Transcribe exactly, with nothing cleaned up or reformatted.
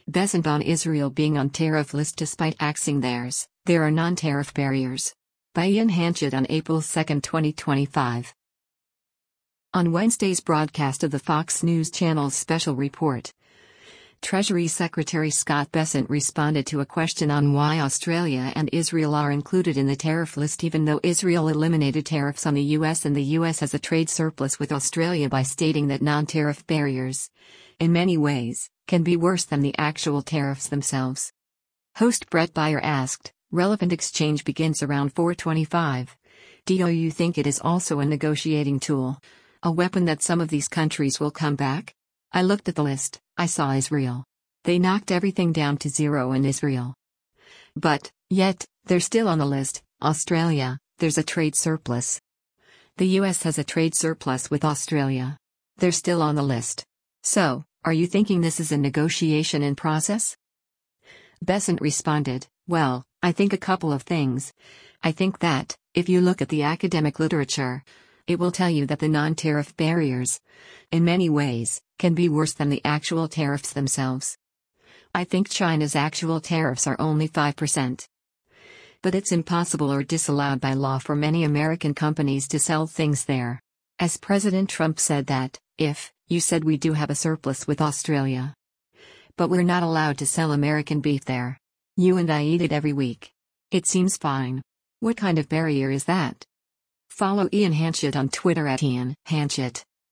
Besant on Israel being on tariff list despite axing theirs, there are non-tariff barriers. By Ian Hanchett on April second, twenty twenty-five. On Wednesday's broadcast of the Fox News Channel's special report, Treasury Secretary Scott Bessent responded to a question on why Australia and Israel are included in the tariff list even though Israel eliminated tariffs on the U S and the U S has a trade surplus with Australia by stating that non-tariff barriers, in many ways, can be worse than the actual tariffs themselves. Host Brett Baier asked, relevant exchange begins around four twenty-five. Do you think it is also a negotiating tool? A weapon that some of these countries will come back? I looked at the list, I saw Israel. They knocked everything down to zero in Israel. But, yet, they're still on the list. Australia, there's a trade surplus. The U S has a trade surplus with Australia. They're still on the list. So, are you thinking this is a negotiation in process? Bessent responded, well, I think a couple of things. I think that, if you look at the academic literature, it will tell you that the non-tariff barriers, in many ways, can be worse than the actual tariffs themselves. I think China's actual tariffs are only five percent. But it's impossible or disallowed by law for many American companies to sell things there. As President Trump said that, if, you said we do have a surplus with Australia. But we're not allowed to sell American beef there. You and I eat it every week. It seems fine. What kind of barrier is that? Follow Ian Hanchett on Twitter at Ian Hanchett.